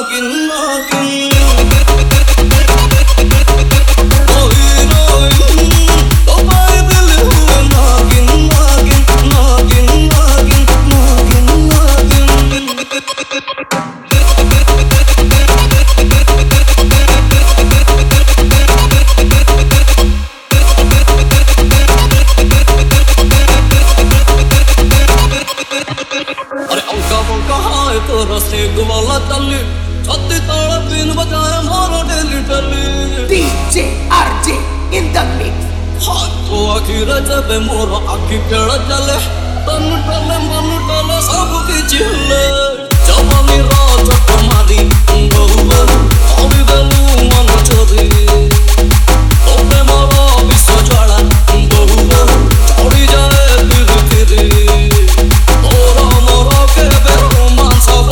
नागिन नागिन वाला तल्ली छत्ती ताला बीन बजाए मारो daily daily DJ RJ in the mix हाथ तो आखिर जब मोरो आखी पेड़ चले तन टले मन टले सब की चिल्ले जवानी राज तुम्हारी बहुआ अभी गलू मन चोरी तोपे मारो विश्व ज्वाला बहुआ चढ़ी जाए दिल फिरी तोरा मोरा के बेरोमान सब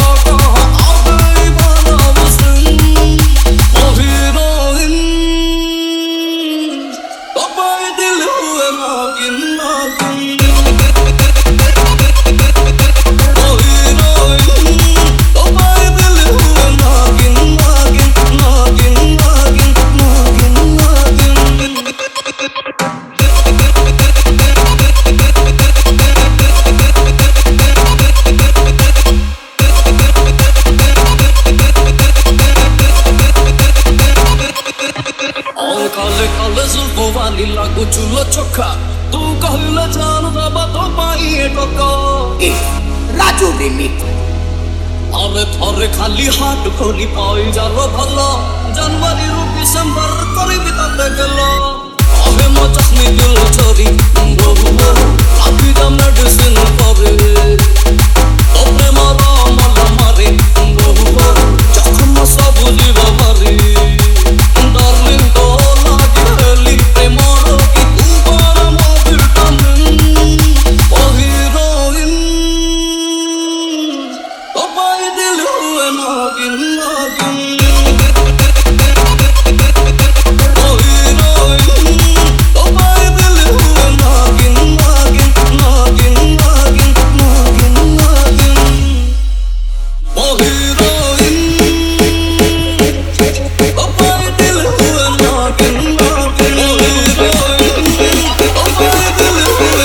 लागू चूल्हा चोखा तू कहले जान दबा तो पाई टोको राजू रिमिक्स अरे थोरे खाली हाथ खोली पाई जालो भलो जनवरी रु डिसेंबर करी बिताते गेलो अबे मो जख्मी दिल छोरी बहुआ अभी द मेडिसिन करे तोरे मारा मला मारे बहुआ जख्म सब जीव भरी डार्लिंग तो लागी प्रेम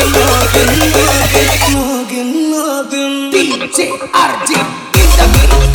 DJ RJ in the mix